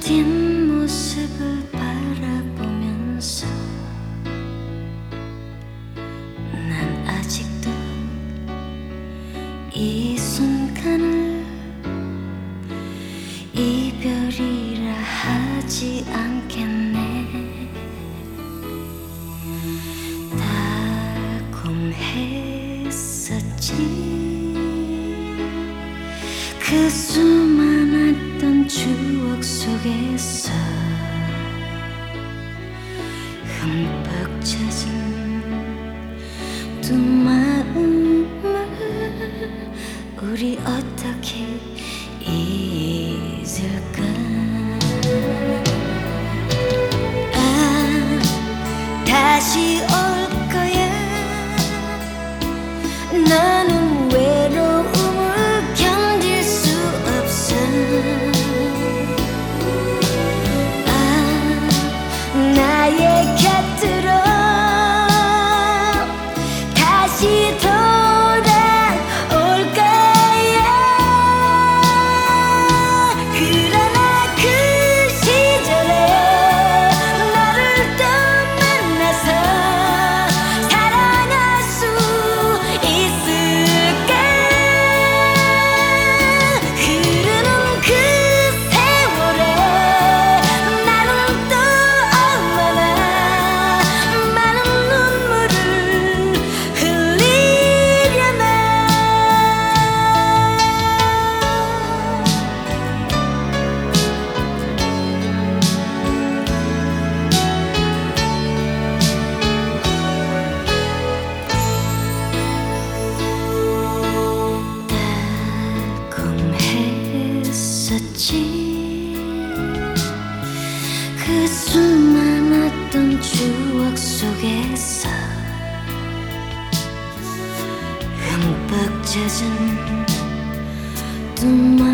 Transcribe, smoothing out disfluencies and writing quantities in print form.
뒷모습을 바라보면서 난 아직도 이 순간을 이별이라 하지 않겠네. 달콤했었지 그 수많았던 추억 속에서 흠뻑 젖은 두 마음을 우리 어떻게 잊을까. 다시 올 거야. 나는 외로움을 견딜 수 없어. 나의 곁으로 다시 돌아올 거야. 그러나 그 시절에 너를 또 만나서 사랑할 수 있을까. 흐르는 그 세월에 나는 또 얼마나 많은 눈물을 흘리려나. 달콤했었지 그 수많았던 추억 속에서 흠뻑 젖은 두